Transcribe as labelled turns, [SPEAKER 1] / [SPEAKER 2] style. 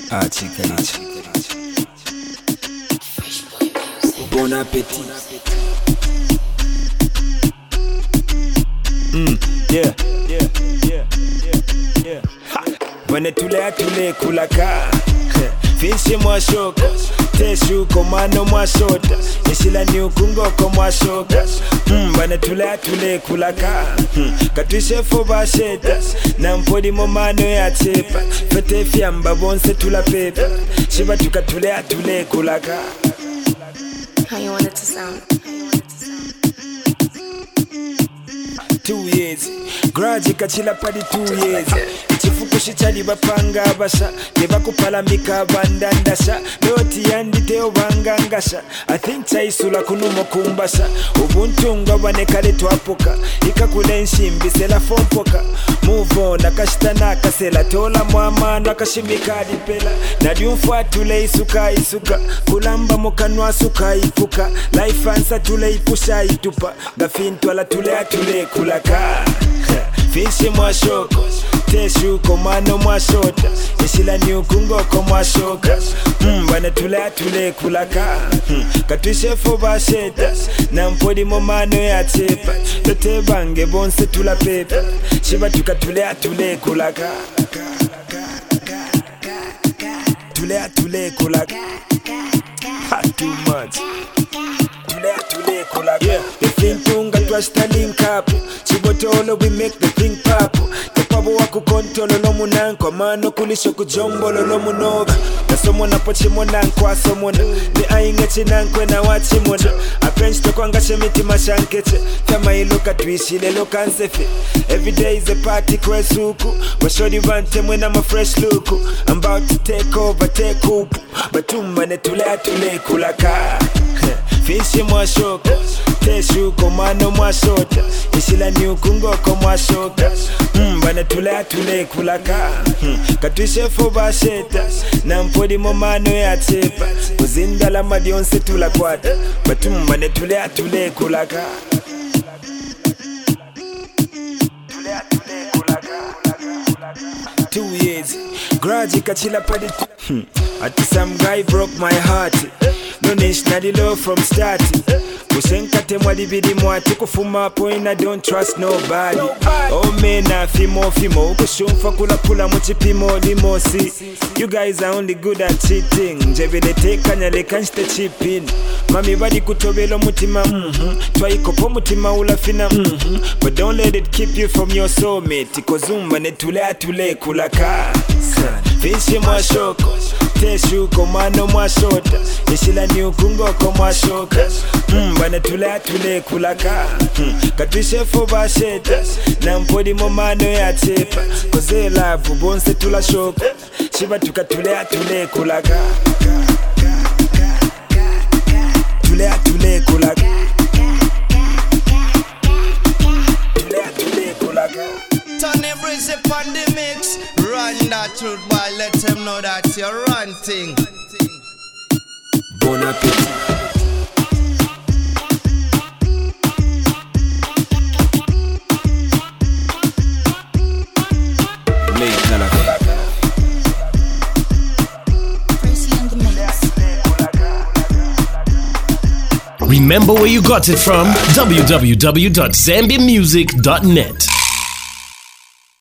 [SPEAKER 1] Chikanichi. Bon appétit. Yeah. Bwana tule kulaka. Finshi mwashoka. Teshu komano mwashota. Nishila ni ukungoko mwashoka. Bwana tule kulaka. Katwishe foba sheta. Na mpodi momano ya chepa. Fete fiamba bonse tula pepa. Shiba tukatule kulaka.
[SPEAKER 2] How you want it to sound?
[SPEAKER 1] 2 years Graji kachila padi 2 years Chifuku shichali bapanga basha Neba kupalamika bandandasha Loti yandi teo bangangasha I think chaisula kunumo kumbasha Ubuntunga wanekale tuapoka Ika kulenshi mbisela fompoka Move on akashitana kasela Tola mwama nakashimika adipela Nadiumfwa tule isuka Kulamba mokanwa suka ipuka Life answer tule ipusha itupa Gafintwala tule kulaka Finshi mwashoko Teshu komano mwashota Nishila ni ukungoko mwashoka Bwana tule kulaka Katwishe foba sheta Na mpodi momano ya chepa Tote bange bonse tula pepa Shiba tukatule kulaka Tule kulaka Too much Tule kulaka Yeah, the thing tunga twashita link up Chibotolo we make the thing pop Tepabo wako kontolo lomu nanko Mano kulisho kujombolo lomu nova Nasomo na pochi monanko asomona Ni aingechi nankwe na wachi mona Apench toko angashe miti mashankeche Kama iluka tuishile loka nsefe Every day is a party kwe suku Washodi vante mwena ma fresh look I'm about to take over, take up Batumba ne tule kulaka Finshi mwashoka Teshu komano mwashota Ishila ni ukungoko mwashoka Bwana tule kulaka Katwishe foba sheta Na mpodi momano ya chepa Uzindala madionse tula kwata Batumba ne tule kulaka Tule kulaka 2 years Graji kachila padi Ati some guy broke my heart No national love from start Kusenkate mwalibidi mwati Kufuma point I don't trust nobody Oh mena fimo Kushumfa kula muchipimo limosi You guys are only good at cheating Njevele teka nyale kanchite chipin Mami badi kutobelo mutima Twaikopo mutima ulafina But don't let it keep you from your soulmate Kozumba ne tule kulaka Finshi mwashoko Teshu komano mwashota Nishila ni ukungoko mwashoka Bwana tule kulaka Katwishe foba sheta Na mpodi momano ya chepa Koze love bonse tula shoko Shiba tukatule kulaka Tule kulaka Tule kulaka
[SPEAKER 3] Tony Breeze upon the mix. Run that truth boy, let them know that you're ranting.
[SPEAKER 1] Bon appétit.
[SPEAKER 4] Remember where you got it from? www.zambiamusic.net.